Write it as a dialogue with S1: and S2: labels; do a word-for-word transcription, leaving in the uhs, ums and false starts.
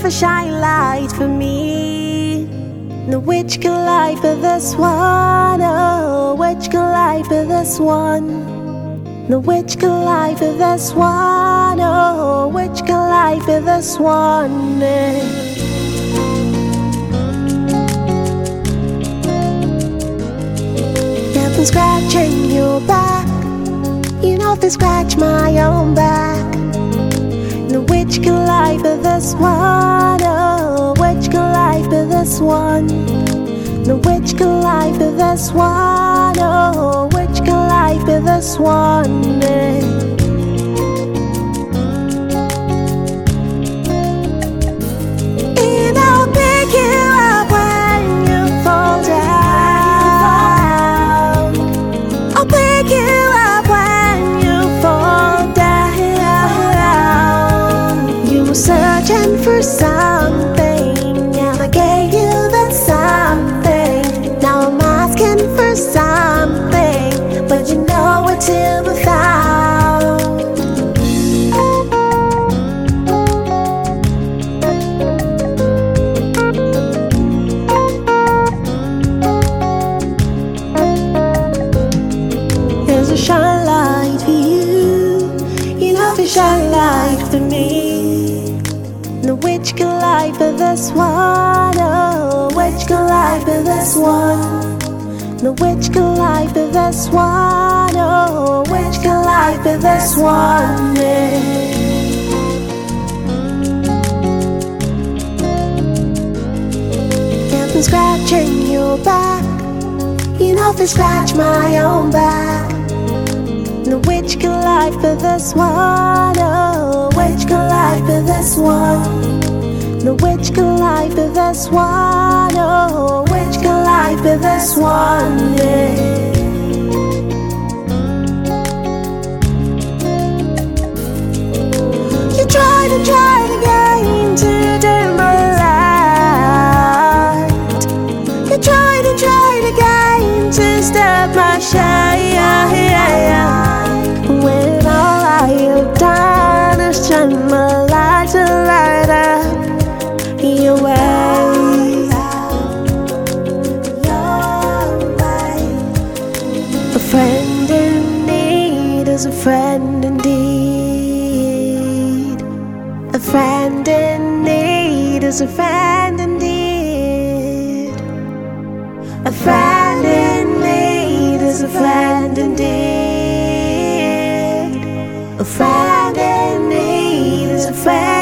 S1: a shine light for me. The which can light for this one? Oh, which can light for this one? The which can light for this one? Oh, which can light for this one? Nothing scratching your back. You know they scratch my own back. The which can light for this one? Oh, which can light for this one? The which can light for this one? Oh, which can light for this one? And I'll pick you up when you fall down. I'll pick you up when you fall down. You were searching for something, and I gave you that something. Now I'm asking for something, but you know where to be found. There's a shine light for you. You know the shine light for me. The which can light for this one? Oh, which can light for this one? The which can light for this one? Oh, which can light for this one? Nothing scratching your back. You know they scratch my own back. The which can light for this one? Oh, which can light for this one? The which can light for this one? Oh, which can light for this one? You try to try again to dim my light. You try to try again to stop my shine. When all I have done is shine my light to light up your way, your way. A friend in need is a friend indeed. A friend in need is a friend indeed. A friend in need is a friend indeed. A friend in need is a friend.